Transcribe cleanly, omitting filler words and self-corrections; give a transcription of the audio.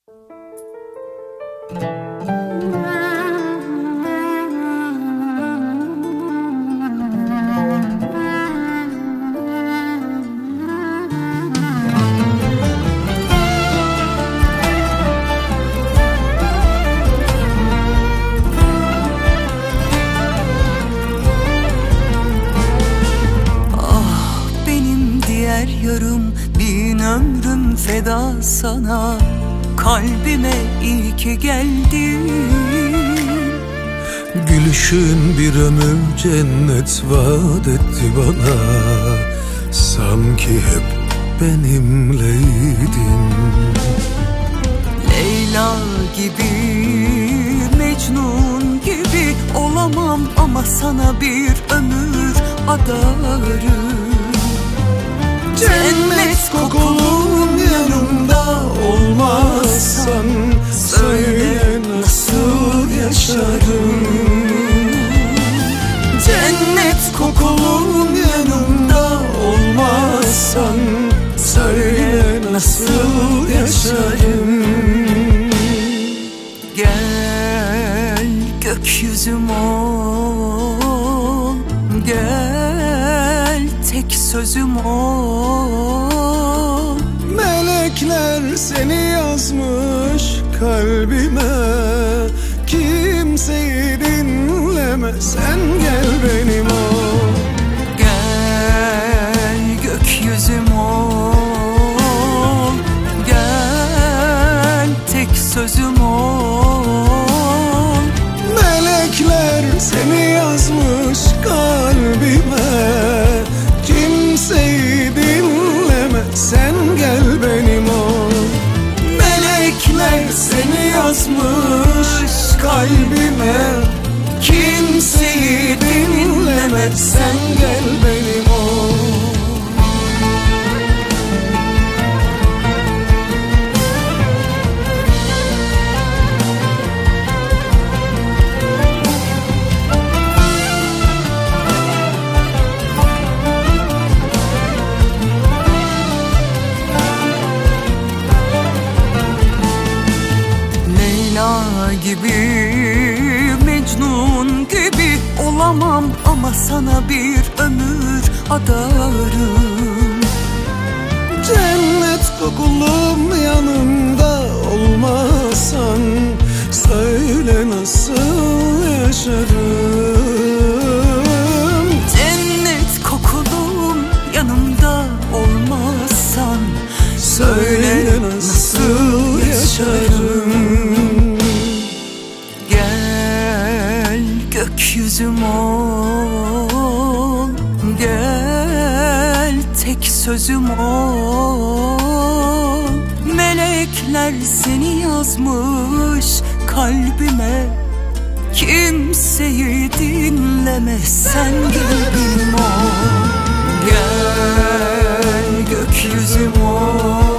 Yarım bin ömrüm feda sana, kalbime iyi ki geldin. Gülüşün bir ömür cennet vaat etti bana, sanki hep benimleydin. Leyla gibi, Mecnun gibi olamam ama sana bir ömür adarım. Cennet kokulun yanımda olmazsan söyle nasıl yaşarım. Cennet Kokulun yanımda olmazsan söyle nasıl yaşarım. Gel gökyüzüm ol, gel tek sözüm ol. Melekler seni yazmış kalbime, kimseyi dinleme, sen gel benim ol. Gel gökyüzüm ol, gel tek sözüm ol. Melekler seni yazmış kalbime, kimseyi dinleme, sen gel benim ol. Melekler seni yazmış kalbime, kimseyi dinleme, sen gel benim ol. Gibi, Mecnun gibi olamam ama sana bir ömür adarım. Cennet kokulum yanımda olmazsan söyle nasıl yaşarım. Cennet kokulum yanımda olmazsan söyle nasıl yaşarım. Gökyüzüm ol, gel tek sözüm ol. Melekler seni yazmış kalbime, kimseyi dinleme, sen gel benim ol. Gel gökyüzüm ol,